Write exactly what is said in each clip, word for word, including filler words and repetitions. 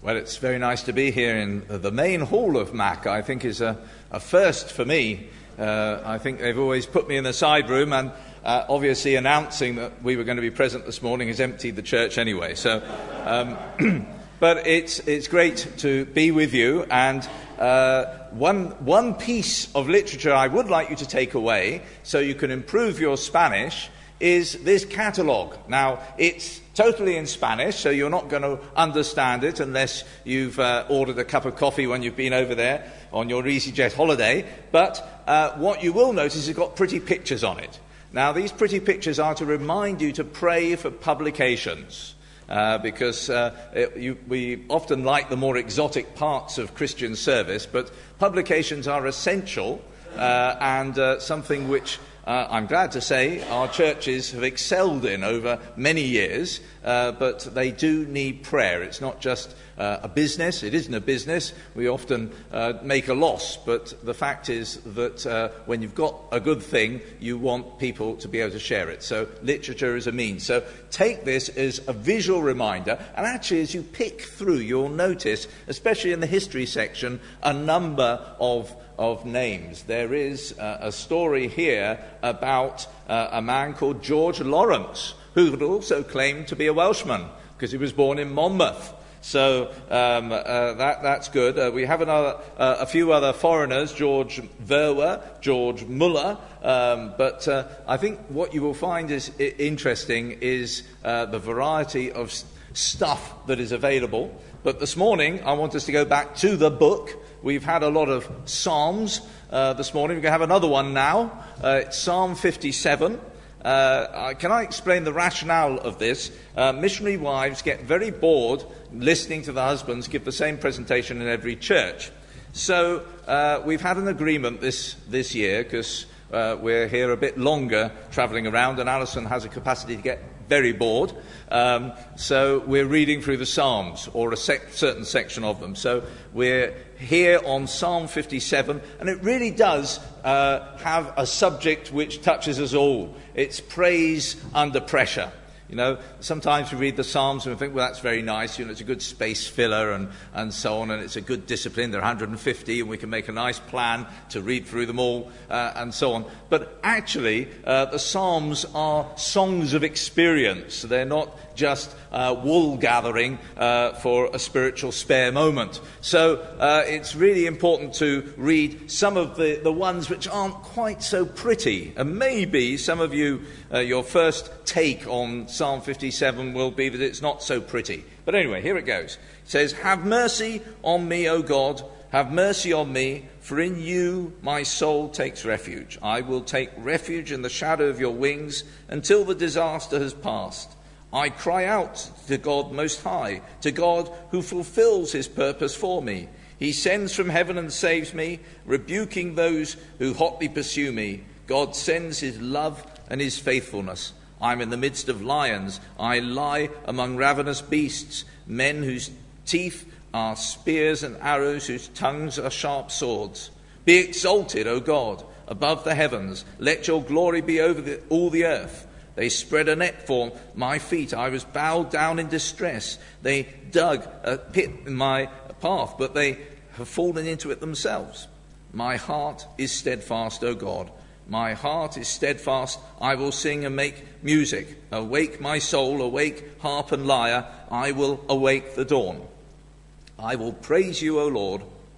Well, it's very nice to be here in the main hall of M A C. I think is a, a first for me. Uh, I think they've always put me in the side room, and uh, obviously announcing that we were going to be present this morning has emptied the church anyway. So, um, but it's it's great to be with you. And uh, one one piece of literature I would like you to take away, so you can improve your Spanish, is this catalogue. Now, it's totally in Spanish, so you're not going to understand it unless you've uh, ordered a cup of coffee when you've been over there on your EasyJet holiday. But uh, what you will notice is it's got pretty pictures on it. Now, these pretty pictures are to remind you to pray for publications, uh, because uh, it, you, we often like the more exotic parts of Christian service, but publications are essential uh, and uh, something which Uh, I'm glad to say our churches have excelled in over many years, uh, but they do need prayer. It's not just uh, a business. It isn't a business. We often uh, make a loss, but the fact is that uh, when you've got a good thing, you want people to be able to share it. So literature is a means. So take this as a visual reminder, and actually as you pick through, you'll notice, especially in the history section, a number of of names. There is uh, a story here about uh, a man called George Lawrence, who would also claim to be a Welshman, because he was born in Monmouth. So um, uh, that, that's good. Uh, we have another, uh, a few other foreigners, George Verwer, George Muller, um, but uh, I think what you will find is I- interesting is uh, the variety of s- stuff that is available. But this morning, I want us to go back to the book. We've had a lot of Psalms uh, this morning. We're going to have another one now. Uh, it's Psalm fifty-seven. Uh, can I explain the rationale of this? Uh, missionary wives get very bored listening to the husbands give the same presentation in every church. So uh, we've had an agreement this, this year, because uh, we're here a bit longer travelling around, and Alison has a capacity to get very bored. Um, so we're reading through the Psalms, or a sec- certain section of them. So we're here on Psalm fifty-seven, and it really does uh, have a subject which touches us all. It's praise under pressure. You know, sometimes we read the Psalms and we think, well, that's very nice, you know, it's a good space filler and, and so on, and it's a good discipline. There are one hundred fifty, and we can make a nice plan to read through them all, uh, and so on. But actually, uh, the Psalms are songs of experience. They're not just uh, wool gathering uh, for a spiritual spare moment. So uh, it's really important to read some of the, the ones which aren't quite so pretty. And maybe some of you, uh, your first take on Psalm fifty-seven will be that it's not so pretty. But anyway, here it goes. It says, "Have mercy on me, O God, have mercy on me, for in you my soul takes refuge. I will take refuge in the shadow of your wings until the disaster has passed. I cry out to God Most High, to God who fulfills his purpose for me. He sends from heaven and saves me, rebuking those who hotly pursue me. God sends his love and his faithfulness. I'm in the midst of lions. I lie among ravenous beasts, men whose teeth are spears and arrows, whose tongues are sharp swords. Be exalted, O God, above the heavens. Let your glory be over the, all the earth. They spread a net for my feet. I was bowed down in distress. They dug a pit in my path, but they have fallen into it themselves. My heart is steadfast, O God. My heart is steadfast. I will sing and make music. Awake my soul, awake harp and lyre. I will awake the dawn. I will praise you, O Lord,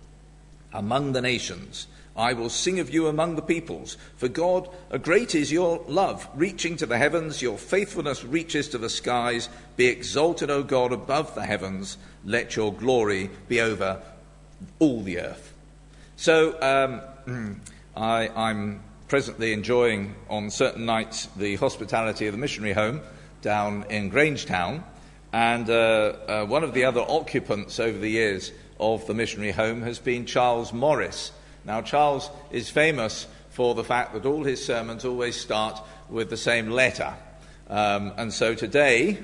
among the nations. I will sing of you among the peoples. For God, a great is your love, reaching to the heavens. Your faithfulness reaches to the skies. Be exalted, O God, above the heavens. Let your glory be over all the earth." So um, I, I'm presently enjoying on certain nights the hospitality of the missionary home down in Grangetown. And uh, uh, one of the other occupants over the years of the missionary home has been Charles Morris. Now, Charles is famous for the fact that all his sermons always start with the same letter. Um, and so today,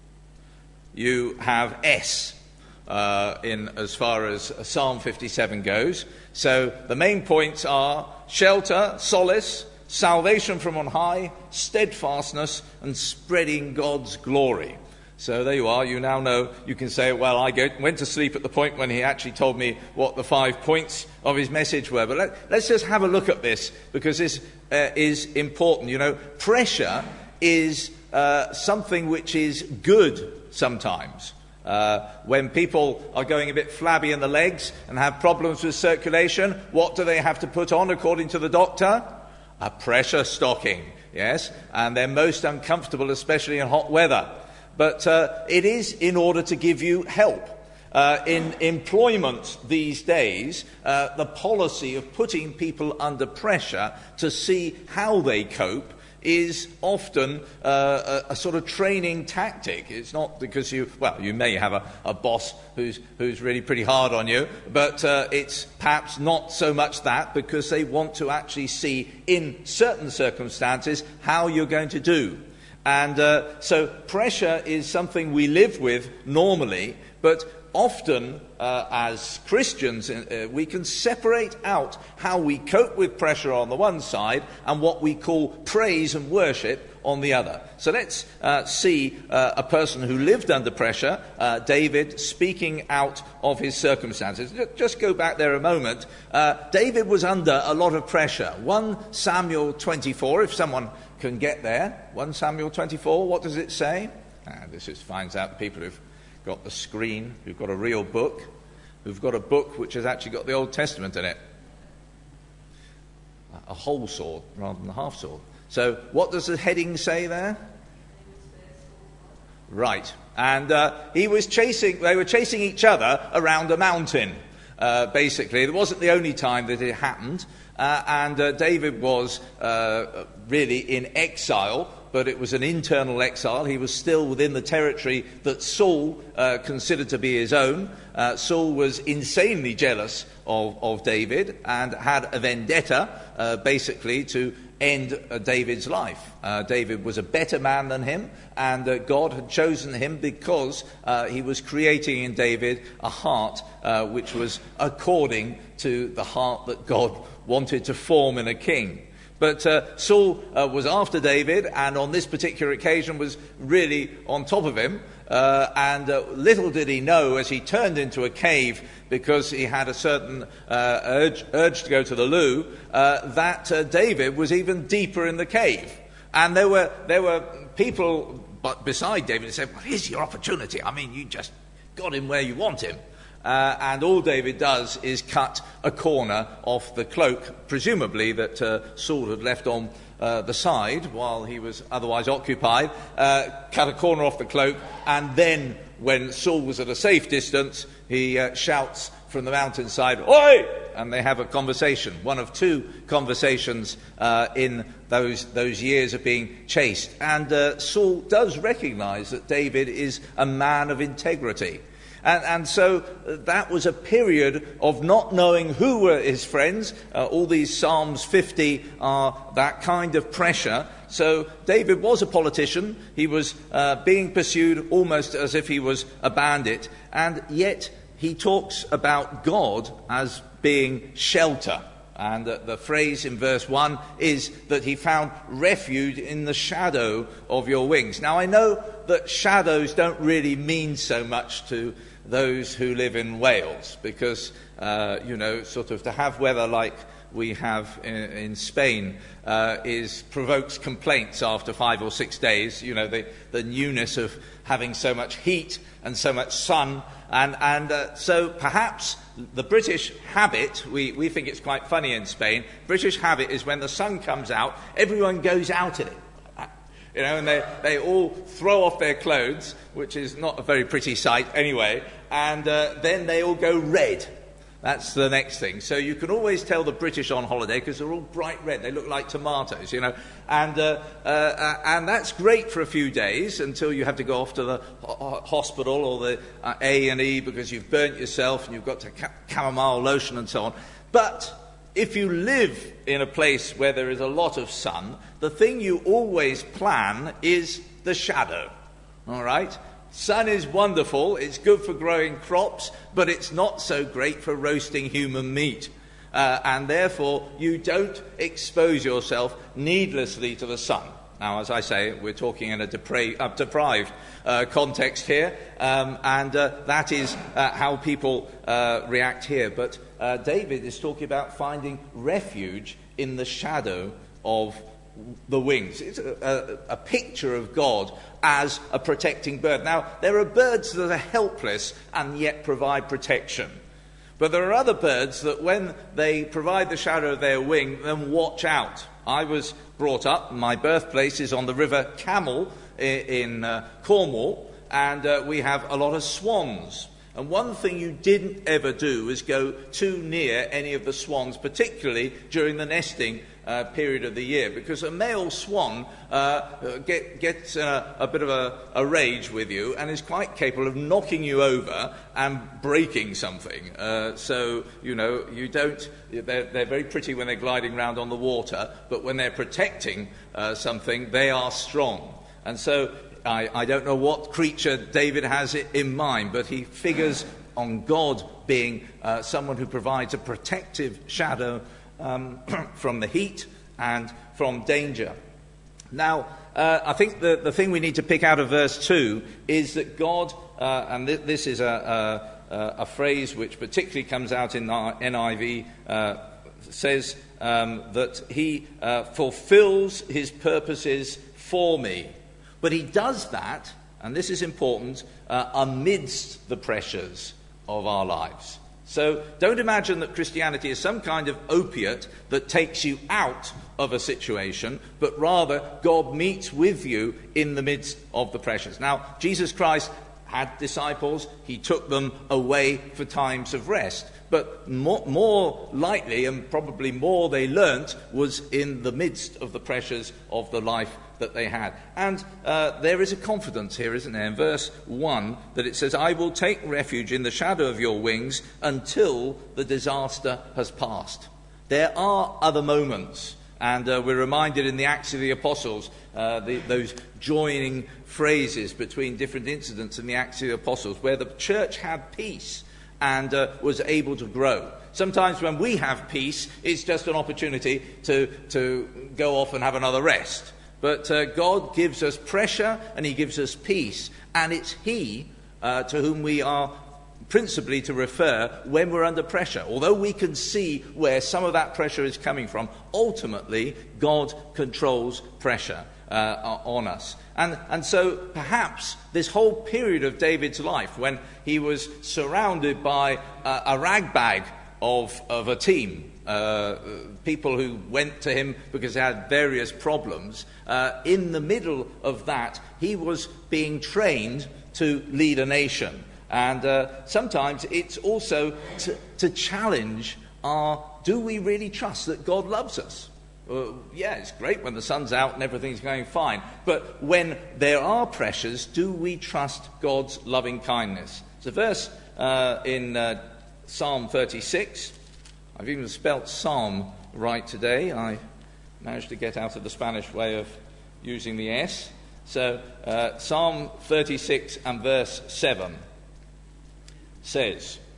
you have S uh, in as far as Psalm fifty-seven goes. So the main points are shelter, solace, salvation from on high, steadfastness, and spreading God's glory. So there you are. You now know. You can say, well, I go, went to sleep at the point when he actually told me what the five points of his message were. But let, let's just have a look at this, because this uh, is important. You know, pressure is uh, something which is good sometimes. Uh, when people are going a bit flabby in the legs and have problems with circulation, what do they have to put on according to the doctor? A pressure stocking, yes? And they're most uncomfortable, especially in hot weather. But uh, it is in order to give you help. Uh, in employment these days, uh, the policy of putting people under pressure to see how they cope is often uh, a, a sort of training tactic. It's not because you, well, you may have a, a boss who's, who's really pretty hard on you, but uh, it's perhaps not so much that, because they want to actually see in certain circumstances how you're going to do. And uh, so pressure is something we live with normally, but often uh, as Christians uh, we can separate out how we cope with pressure on the one side and what we call praise and worship on the other. So let's uh, see uh, a person who lived under pressure, uh, David, speaking out of his circumstances. Just go back there a moment. Uh, David was under a lot of pressure. First Samuel twenty-four, if someone can get there. First Samuel twenty-four, what does it say? Ah, this is, finds out people who've got the screen, who've got a real book, who've got a book which has actually got the Old Testament in it. A whole sword rather than a half sword. So what does the heading say there? Right. And uh, he was chasing, they were chasing each other around a mountain, uh, basically. It wasn't the only time that it happened. Uh, and uh, David was uh, really in exile, but it was an internal exile. He was still within the territory that Saul uh, considered to be his own. Uh, Saul was insanely jealous of, of David and had a vendetta, uh, basically, to end uh, David's life. Uh, David was a better man than him, and uh, God had chosen him because uh, he was creating in David a heart uh, which was according to the heart that God wanted to form in a king. But uh, Saul uh, was after David, and on this particular occasion was really on top of him. Uh, and uh, little did he know, as he turned into a cave because he had a certain uh, urge, urge to go to the loo, uh, that uh, David was even deeper in the cave. And there were there were people but beside David who said, well, here's your opportunity. I mean, you just got him where you want him. Uh, and all David does is cut a corner off the cloak, presumably that uh, Saul had left on uh, the side while he was otherwise occupied, uh, cut a corner off the cloak, and then when Saul was at a safe distance, he uh, shouts from the mountainside, "Oi!" And they have a conversation, one of two conversations uh, in those those years of being chased. And uh, Saul does recognize that David is a man of integrity. And, and so that was a period of not knowing who were his friends. Uh, all these Psalms fifty are that kind of pressure. So David was a politician. He was uh, being pursued almost as if he was a bandit. And yet he talks about God as being shelter. And uh, the phrase in verse one is that he found refuge in the shadow of your wings. Now, I know that shadows don't really mean so much to those who live in Wales, because, uh, you know, sort of to have weather like we have in, in Spain uh, is provokes complaints after five or six days. You know, the, the newness of having so much heat and so much sun. And, and uh, so perhaps the British habit, we, we think it's quite funny in Spain, British habit is when the sun comes out, everyone goes out in it. You know, and they, they all throw off their clothes, which is not a very pretty sight anyway, and uh, then they all go red. That's the next thing. So you can always tell the British on holiday because they're all bright red. They look like tomatoes, you know. And uh, uh, and that's great for a few days until you have to go off to the ho- hospital or the uh, A and E because you've burnt yourself and you've got to ca- chamomile lotion and so on. But if you live in a place where there is a lot of sun, the thing you always plan is the shadow. All right? Sun is wonderful, it's good for growing crops, but it's not so great for roasting human meat. Uh, and therefore, you don't expose yourself needlessly to the sun. Now, as I say, we're talking in a depra- uh, deprived uh, context here, um, and uh, that is uh, how people uh, react here. But uh, David is talking about finding refuge in the shadow of the wings. It's a, a, a picture of God as a protecting bird. Now, there are birds that are helpless and yet provide protection. But there are other birds that when they provide the shadow of their wing, then watch out. I was brought up, my birthplace is on the River Camel in, in uh, Cornwall, and uh, we have a lot of swans. And one thing you didn't ever do is go too near any of the swans, particularly during the nesting uh, period of the year, because a male swan uh, get, gets uh, a bit of a, a rage with you and is quite capable of knocking you over and breaking something. Uh, so, you know, you don't... They're, they're very pretty when they're gliding around on the water, but when they're protecting uh, something, they are strong. And so I, I don't know what creature David has in mind, but he figures on God being uh, someone who provides a protective shadow um, from the heat and from danger. Now, uh, I think the, the thing we need to pick out of verse two is that God, uh, and th- this is a, a, a phrase which particularly comes out in our N I V, uh, says um, that he uh, fulfills his purposes for me. But he does that, and this is important, uh, amidst the pressures of our lives. So don't imagine that Christianity is some kind of opiate that takes you out of a situation, but rather God meets with you in the midst of the pressures. Now, Jesus Christ had disciples, he took them away for times of rest. But more, more likely, and probably more they learnt, was in the midst of the pressures of the life that they had. And uh, there is a confidence here, isn't there, in verse one, that it says, I will take refuge in the shadow of your wings until the disaster has passed. There are other moments, and uh, we're reminded in the Acts of the Apostles, uh, the, those joining phrases between different incidents in the Acts of the Apostles, where the church had peace and uh, was able to grow. Sometimes when we have peace, it's just an opportunity to, to go off and have another rest. But uh, God gives us pressure and he gives us peace. And it's he uh, to whom we are principally to refer when we're under pressure. Although we can see where some of that pressure is coming from, ultimately God controls pressure uh, on us. And, and so perhaps this whole period of David's life, when he was surrounded by uh, a ragbag of, of a team, uh, people who went to him because they had various problems, uh, in the middle of that, he was being trained to lead a nation. And uh, sometimes it's also to, to challenge our, do we really trust that God loves us? Uh, yeah, it's great when the sun's out and everything's going fine. But when there are pressures, do we trust God's loving kindness? It's a verse uh, in uh, Psalm thirty-six. I've even spelt Psalm right today. I managed to get out of the Spanish way of using the S. So uh, Psalm thirty-six and verse seven says,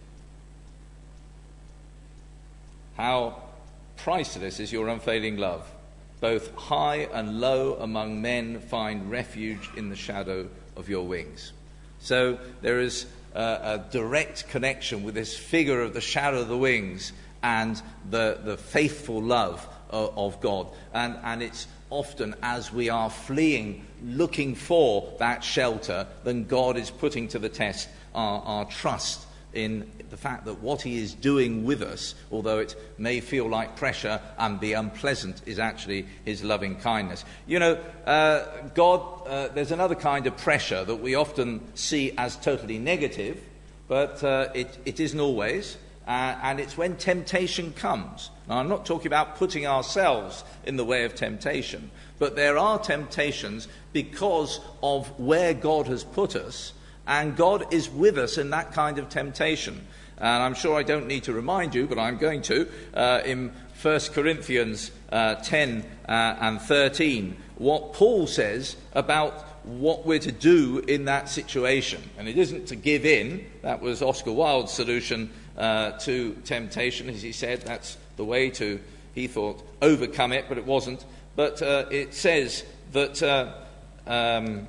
how priceless is your unfailing love. Both high and low among men find refuge in the shadow of your wings. So there is a, a direct connection with this figure of the shadow of the wings and the, the faithful love of, of God. And, and it's often as we are fleeing, looking for that shelter, then God is putting to the test our, our trust in the fact that what he is doing with us, although it may feel like pressure and be unpleasant, is actually his loving kindness. You know, uh, God, uh, there's another kind of pressure that we often see as totally negative, but uh, it, it isn't always, uh, and it's when temptation comes. Now, I'm not talking about putting ourselves in the way of temptation, but there are temptations because of where God has put us. And God is with us in that kind of temptation. And I'm sure I don't need to remind you, but I'm going to, uh, in First Corinthians uh, ten uh, and thirteen, what Paul says about what we're to do in that situation. And it isn't to give in. That was Oscar Wilde's solution uh, to temptation. As he said, that's the way to, he thought, overcome it, but it wasn't. But uh, it says that, uh, um,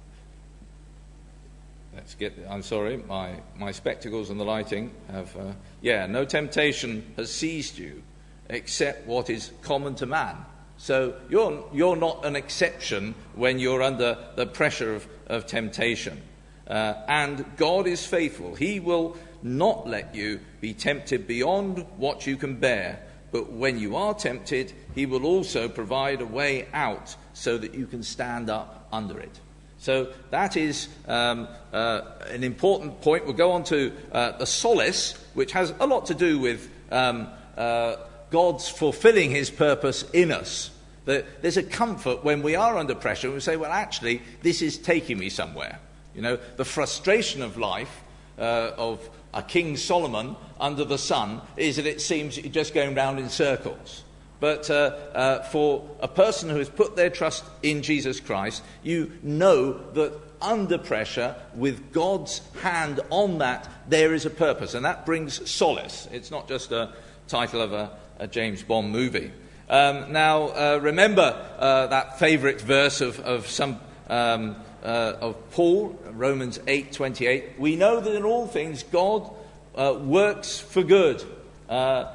let's get, I'm sorry, my, my spectacles and the lighting have, uh, yeah, no temptation has seized you except what is common to man. So you're, you're not an exception when you're under the pressure of, of temptation. Uh, and God is faithful. He will not let you be tempted beyond what you can bear. But when you are tempted, he will also provide a way out so that you can stand up under it. So that is um, uh, an important point. We'll go on to uh, the solace, which has a lot to do with um, uh, God's fulfilling his purpose in us. There's a comfort when we are under pressure. We say, well, actually, this is taking me somewhere. You know, the frustration of life, uh, of a King Solomon under the sun, is that it seems you're just going round in circles. But uh, uh, for a person who has put their trust in Jesus Christ, you know that under pressure, with God's hand on that, there is a purpose. And that brings solace. It's not just a title of a, a James Bond movie. Um, now, uh, remember uh, that favourite verse of, of some um, uh, of Paul, Romans eight twenty-eight. We know that in all things God uh, works for good, uh,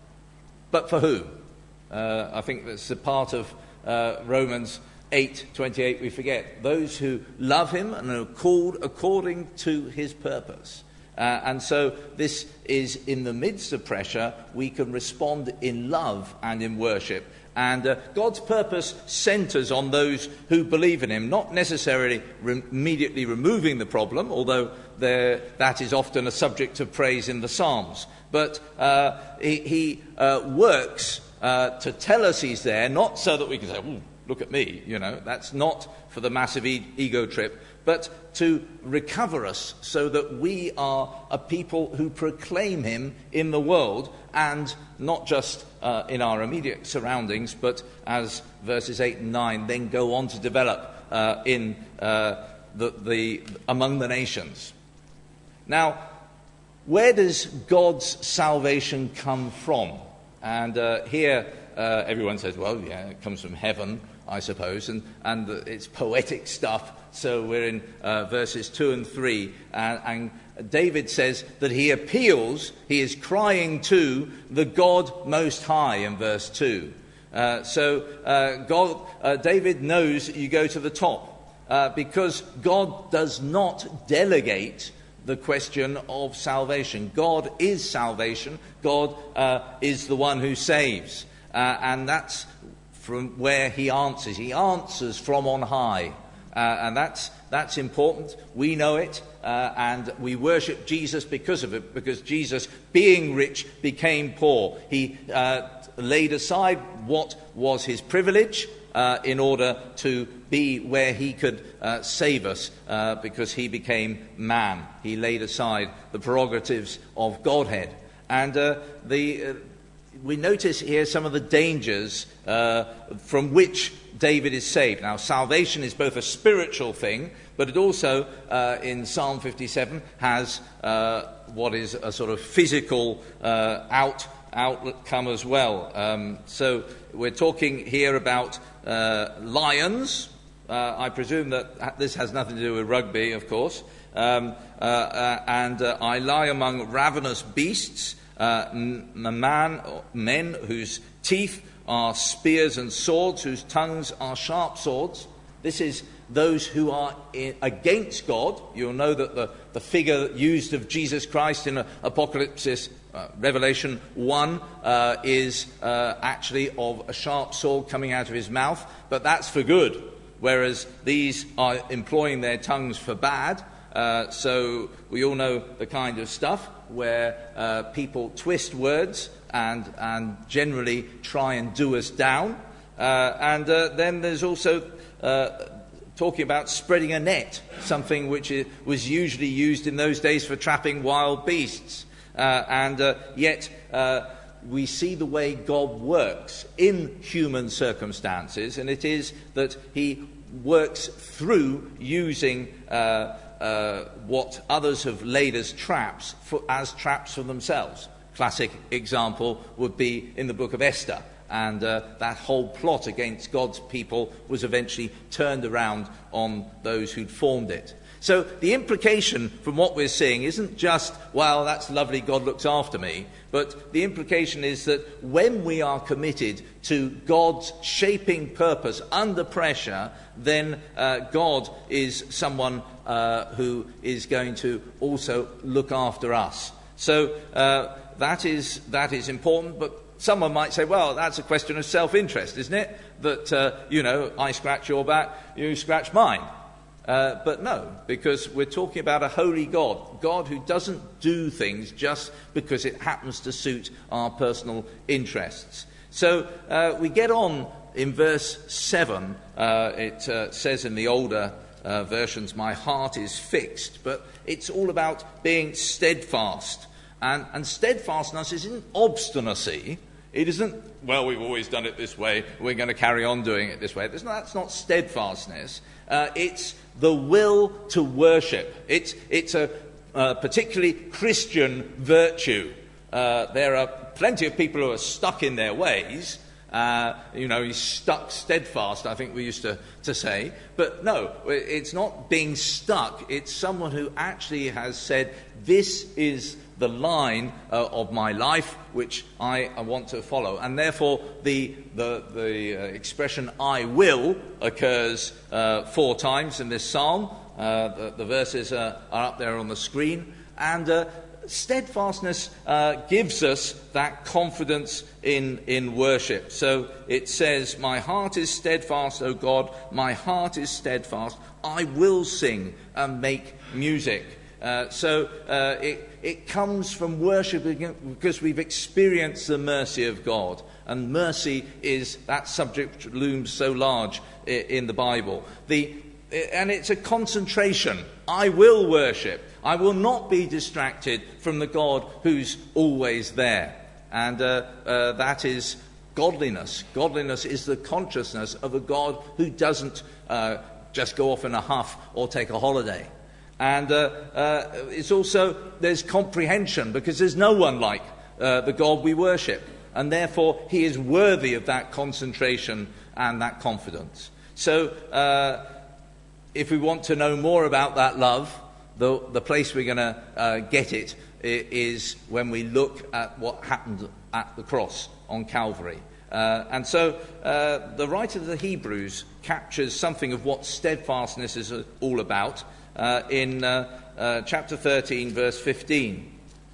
but for who? Uh, I think that's a part of uh, Romans eight twenty-eight. We forget those who love him and are called according to his purpose. Uh, and so this is in the midst of pressure, we can respond in love and in worship. And uh, God's purpose centres on those who believe in him, not necessarily re- immediately removing the problem, although that is often a subject of praise in the Psalms. But uh, he, he uh, works uh, to tell us he's there, not so that we can say, ooh, look at me, you know, that's not for the massive e- ego trip, but to recover us so that we are a people who proclaim him in the world, and not just uh, in our immediate surroundings, but as verses eight and nine then go on to develop uh, in uh, the, the among the nations. Now, where does God's salvation come from? And uh, here uh, everyone says, well, yeah, it comes from heaven, I suppose, and, and it's poetic stuff. So we're in uh, verses two and three, and, and David says that he appeals, he is crying to the God Most High in verse two. Uh, so uh, God, uh, David knows you go to the top, uh, because God does not delegate the question of salvation. God is salvation. God uh, is the one who saves. Uh, and that's from where he answers. He answers from on high. Uh, and that's that's important. We know it, uh, and we worship Jesus because of it, because Jesus, being rich, became poor. He uh, laid aside what was his privilege uh, in order to be where he could uh, save us, uh, because he became man. He laid aside the prerogatives of Godhead. And uh, the uh, we notice here some of the dangers uh, from which David is saved. Now, salvation is both a spiritual thing, but it also, uh, in Psalm fifty-seven, has uh, what is a sort of physical uh, out outcome as well. Um, so we're talking here about uh, lions. Uh, I presume that this has nothing to do with rugby, of course. Um, uh, uh, and uh, I lie among ravenous beasts, uh, m- man, men whose teeth are spears and swords, whose tongues are sharp swords. This is those who are in, against God. You'll know that the, the figure used of Jesus Christ in uh, Apocalypse, uh, Revelation one, uh, is uh, actually of a sharp sword coming out of his mouth, but that's for good, whereas these are employing their tongues for bad. Uh, so we all know the kind of stuff where uh, people twist words and and generally try and do us down. Uh, and uh, then there's also uh, talking about spreading a net, something which is, was usually used in those days for trapping wild beasts. Uh, and uh, yet uh, we see the way God works in human circumstances, and it is that he works through using uh, uh, what others have laid as traps, for, as traps for themselves. Classic example would be in the book of Esther, And uh, that whole plot against God's people was eventually turned around on those who'd formed it. So the implication from what we're seeing isn't just, well, that's lovely, God looks after me. But the implication is that when we are committed to God's shaping purpose under pressure, then uh, God is someone uh, who is going to also look after us. So uh, that is that is important. But someone might say, well, that's a question of self-interest, isn't it? That, uh, you know, I scratch your back, you scratch mine. Uh, but no, because we're talking about a holy God, God who doesn't do things just because it happens to suit our personal interests. So uh, we get on in verse seven. Uh, it uh, says in the older uh, versions, my heart is fixed, but it's all about being steadfast. And, and steadfastness isn't obstinacy. It isn't, well, we've always done it this way, we're going to carry on doing it this way. That's not, that's not steadfastness. Uh, it's the will to worship. It's, it's a uh, particularly Christian virtue. Uh, there are plenty of people who are stuck in their ways. Uh, you know, he's stuck steadfast, I think we used to, to say. But no, it's not being stuck. It's someone who actually has said, this is the line uh, of my life which I, I want to follow. And therefore the the, the uh, expression I will occurs uh, four times in this psalm. Uh, the, the verses uh, are up there on the screen. And uh, steadfastness uh, gives us that confidence in, in worship. So it says, my heart is steadfast, O God, my heart is steadfast. I will sing and make music. Uh, so uh, it, it comes from worshiping because we've experienced the mercy of God. And mercy is that subject which looms so large in, in the Bible. The, and it's a concentration. I will worship. I will not be distracted from the God who's always there. And uh, uh, that is godliness. Godliness is the consciousness of a God who doesn't uh, just go off in a huff or take a holiday. And uh, uh, it's also, there's comprehension, because there's no one like uh, the God we worship. And therefore, he is worthy of that concentration and that confidence. So, uh, if we want to know more about that love, the, the place we're going to uh, get it is when we look at what happened at the cross on Calvary. Uh, and so uh, the writer of the Hebrews captures something of what steadfastness is all about uh, in uh, uh, chapter thirteen, verse fifteen.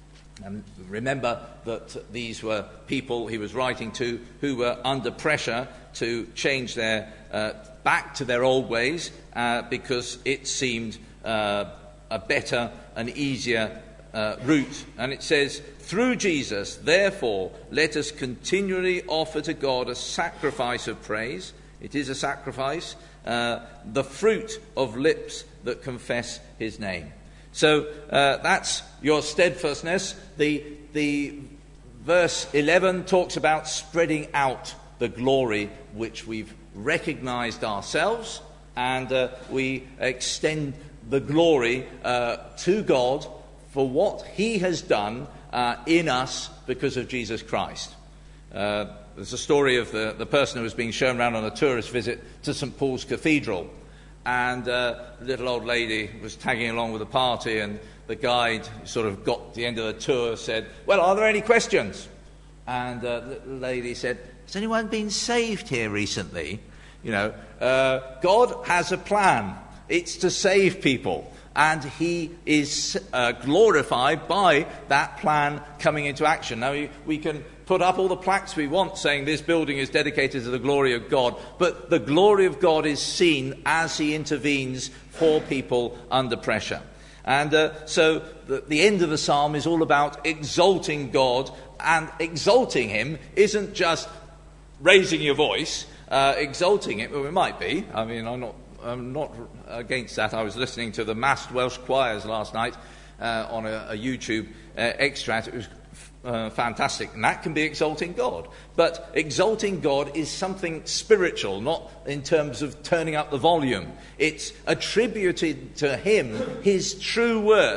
And remember that these were people he was writing to who were under pressure to change their uh, back to their old ways uh, because it seemed uh, a better and easier uh, route. And it says, through Jesus, therefore, let us continually offer to God a sacrifice of praise. It is a sacrifice, uh, the fruit of lips that confess his name. So uh, that's your steadfastness. The, the verse eleven talks about spreading out the glory which we've recognized ourselves, and uh, we extend the glory uh, to God for what he has done uh, in us because of Jesus Christ. Uh, there's a story of the, the person who was being shown around on a tourist visit to Saint Paul's Cathedral. And uh, the little old lady was tagging along with the party, and the guide sort of got to the end of the tour, said, well, are there any questions? And uh, the little lady said, has anyone been saved here recently? You know, uh, God has a plan. It's to save people. And he is uh, glorified by that plan coming into action. Now, we, we can put up all the plaques we want saying this building is dedicated to the glory of God, but the glory of God is seen as he intervenes for people under pressure. And uh, so the, the end of the psalm is all about exalting God, and exalting him isn't just raising your voice, uh, exalting it, well, it might be. I mean, I'm not I'm not against that. I was listening to the massed Welsh choirs last night uh, on a, a YouTube uh, extract. It was uh, fantastic. And that can be exalting God. But exalting God is something spiritual, not in terms of turning up the volume. It's attributed to him his true worth,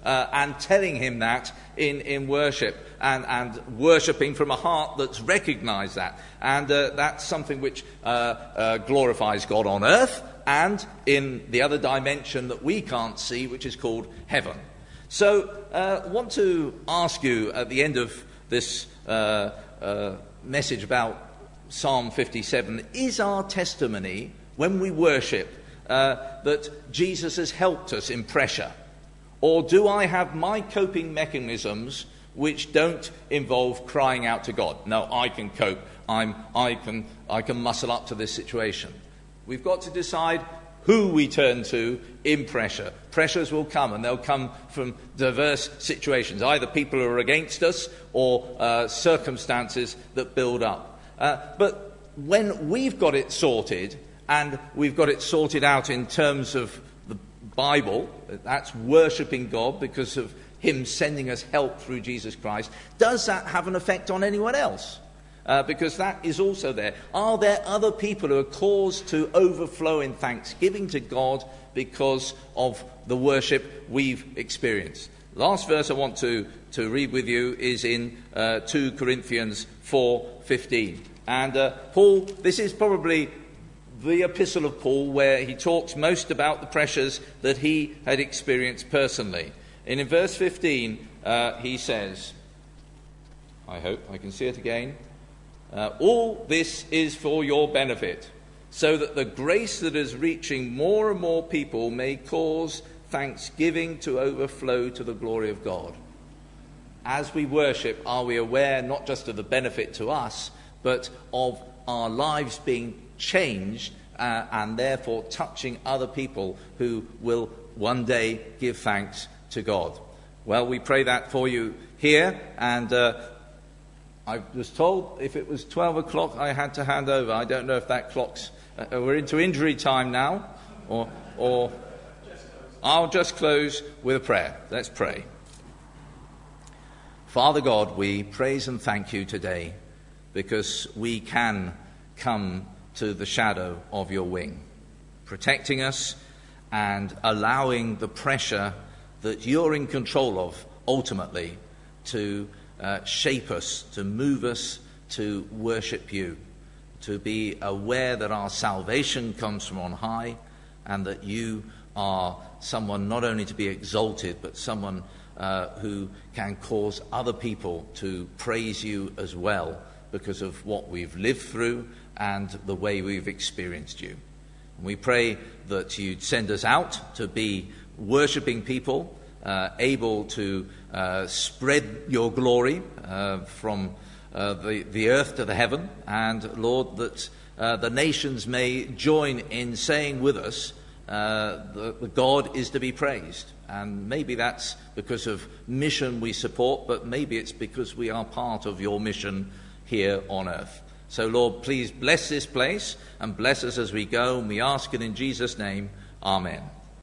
uh, and telling him that in, in worship, and, and worshipping from a heart that's recognized that. And uh, that's something which uh, uh, glorifies God on earth and in the other dimension that we can't see, which is called heaven. So I uh, want to ask you at the end of this uh, uh, message about Psalm fifty-seven, is our testimony when we worship uh, that Jesus has helped us in pressure? Or do I have my coping mechanisms which don't involve crying out to God? No, I can cope. I'm, I can, I can muscle up to this situation. We've got to decide who we turn to in pressure. Pressures will come, and they'll come from diverse situations, either people who are against us or uh, circumstances that build up. Uh, but when we've got it sorted, and we've got it sorted out in terms of the Bible, that's worshipping God because of him sending us help through Jesus Christ, does that have an effect on anyone else? Uh, because that is also there. Are there other people who are caused to overflow in thanksgiving to God because of the worship we've experienced? Last verse I want to, to read with you is in uh, two Corinthians four fifteen. And uh, Paul, this is probably the epistle of Paul where he talks most about the pressures that he had experienced personally. And in verse fifteen, uh, he says, I hope I can see it again, uh, all this is for your benefit, so that the grace that is reaching more and more people may cause thanksgiving to overflow to the glory of God. As we worship, are we aware not just of the benefit to us, but of our lives being changed uh, and therefore touching other people who will one day give thanks to God? Well, we pray that for you here, and uh, I was told if it was twelve o'clock I had to hand over. I don't know if that clock's... Uh, we're into injury time now, or, or I'll just close with a prayer. Let's pray. Father God, we praise and thank you today because we can come to the shadow of your wing, protecting us and allowing the pressure that you're in control of ultimately to uh, shape us, to move us to worship you, to be aware that our salvation comes from on high and that you are someone not only to be exalted but someone uh, who can cause other people to praise you as well because of what we've lived through and the way we've experienced you. We pray that you'd send us out to be worshipping people, uh, able to uh, spread your glory uh, from uh, the, the earth to the heaven, and Lord, that uh, the nations may join in saying with us, uh, the, the God is to be praised. And maybe that's because of mission we support, but maybe it's because we are part of your mission here on earth. So, Lord, please bless this place and bless us as we go, and we ask it in Jesus' name. Amen.